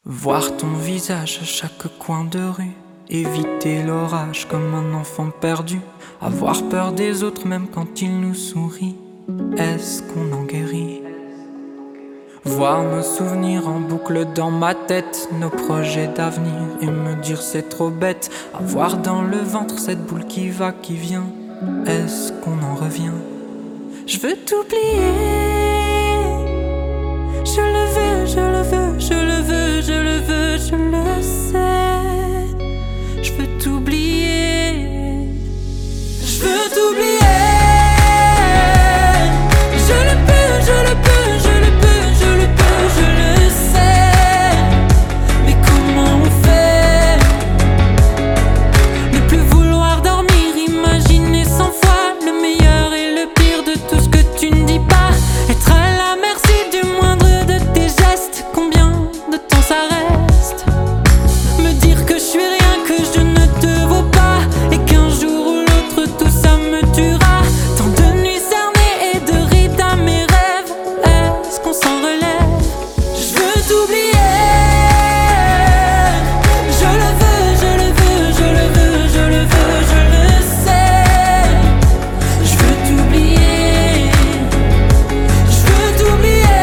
Voir ton visage à chaque coin de rue, éviter l'orage comme un enfant perdu, avoir peur des autres même quand ils nous sourient. Est-ce qu'on en guérit? Voir nos souvenirs en boucle dans ma tête, nos projets d'avenir, et me dire c'est trop bête. Avoir dans le ventre cette boule qui va, qui vient. Est-ce qu'on en revient? Je veux t'oublier. Je le veux, je le veux, je le veux, je le veux, je le sais. Je veux t'oublier. Je veux t'oublier. Je le peux, je le peux, je le peux, je le peux, je le sais. Mais comment on fait? Ne plus vouloir dormir, imaginer 100 fois le meilleur et le pire de tout ce que tu ne dis pas. Être à la merci du moindre de tes gestes. Combien de temps ça reste? Me dire que je suis rien, que je ne te vaux pas, et qu'un jour ou l'autre tout ça me tuera. Tant de nuits cernées et de rides à mes rêves. Est-ce qu'on s'en relève? Je veux t'oublier. Je le veux, je le veux, je le veux, je le veux, je le sais. Je veux t'oublier. Je veux t'oublier.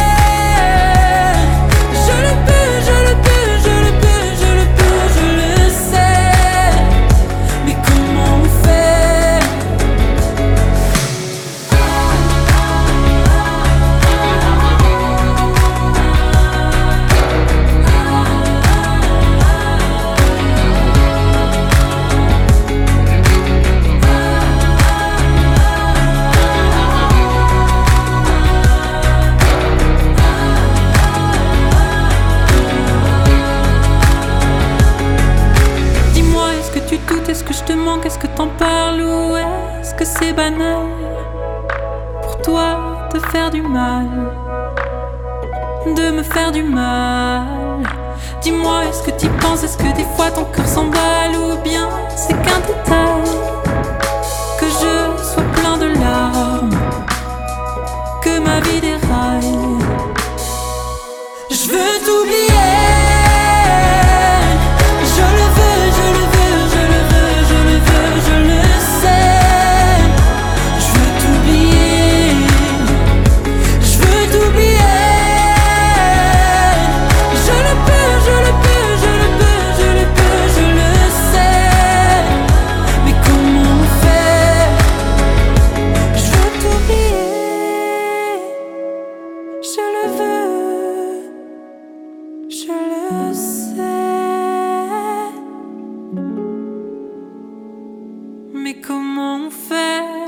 Je le peux, je le peux, je le peux, je le peux, je le sais. Mais comment on fait? Dis-moi, est-ce que tu doutes, est-ce que je te manque, est-ce que t'en parles ou est-ce que c'est banal pour toi de faire du mal, de me faire du mal? Dis-moi, est-ce que t'y penses, est-ce que des fois ton cœur s'emballe ou bien c'est qu'un détail? Que je sois plein de larmes, que ma vie déraille. Je veux t'oublier. Je le veux, je le veux, je le veux, je le veux, je le sais. Je veux t'oublier. Je veux t'oublier. Je le peux, je le peux, je le peux, je le peux, je le sais. Mais comment on fait? Je veux t'oublier. Je le veux, je le sais. Mais comment on fait?